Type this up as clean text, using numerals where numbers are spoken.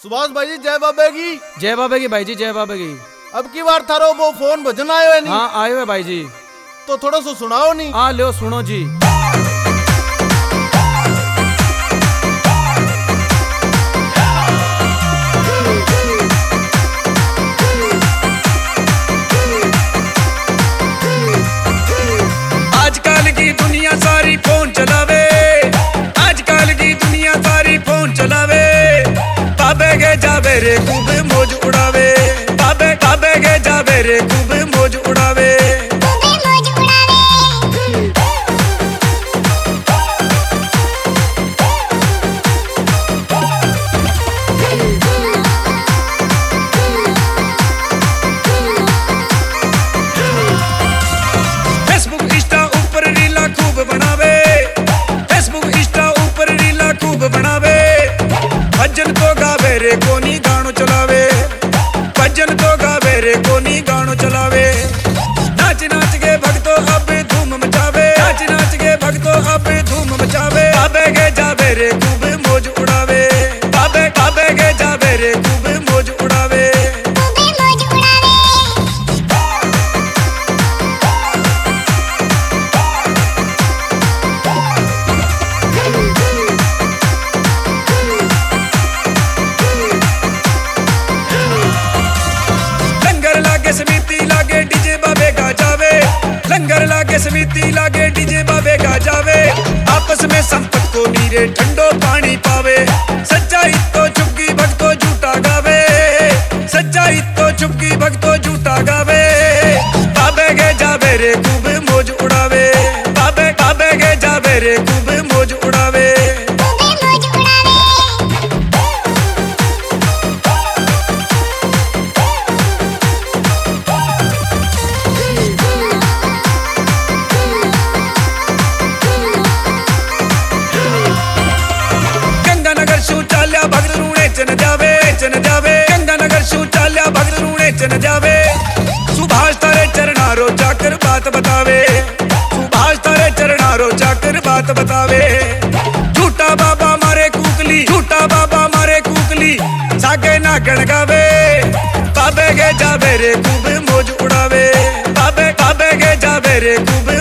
सुभाष भाई जी जय बाबे की। जय बाबे की भाई जी, जय बाबे की। अब की बार थारो वो फोन भजन आयो है नहीं? हाँ आयो है भाई जी। तो थोड़ा सा सुनाओ नहीं। हाँ लो सुनो जी। आजकल की दुनिया सारी फोन चलावे, आजकल की दुनिया सारी फोन चलावे। बाबे के जावे रे खूब मौज उड़ावे, बाबे बाबे के जावे रे खूब मौज उड़ावे। फेसबुक इंस्टा ऊपर रीला खूब बनावे, फेसबुक इंस्टा ऊपर रीला खूब बनावे। भजन तो गावे रे कोनी गानो चलावे, भजन तो गावे रे कोनी गानो चलावे। नाच नाच के भक्तों अब धूम मचावे, नाच नाच के भक्तों अब धूम मचावे। बाबे के जावे रे खूब मौज उड़ावे, बाबे बाबे के जावे रे खूब मौज उड़ावे। लंगर लागे समिति लागे डीजे बाबे का जावे, लंगर लागे समिति लागे डीजे बाबे का जावे। आपस में संपत को नीरे ठंडो पानी पावे, सच्चाई तो चुपकी भक्तो झूठा गावे, सच्चाई तो चुपकी भक्तो झूठा गावे। बाबे के जावे रे खूब मौज उड़ावे, बाबे बाबे के जावे रे खूब मौज उड़ावे। गंगानगर शू चाल्या भगत रूणे चन जावे, चन जावे। गंगानगर शू चाल्या भगत रूणे चन जावे। सुभाष तारे चरणारो जाकर बात बतावे, सुभाष तारे चरणारो जाकर बात बतावे। झूठा बाबा मारे कुकली, झूठा बाबा मारे कुकली, सागे नागण गावे। बाबे के जावे रे खूब मौज उड़ावे, बाबे बाबे के जावे रे खूब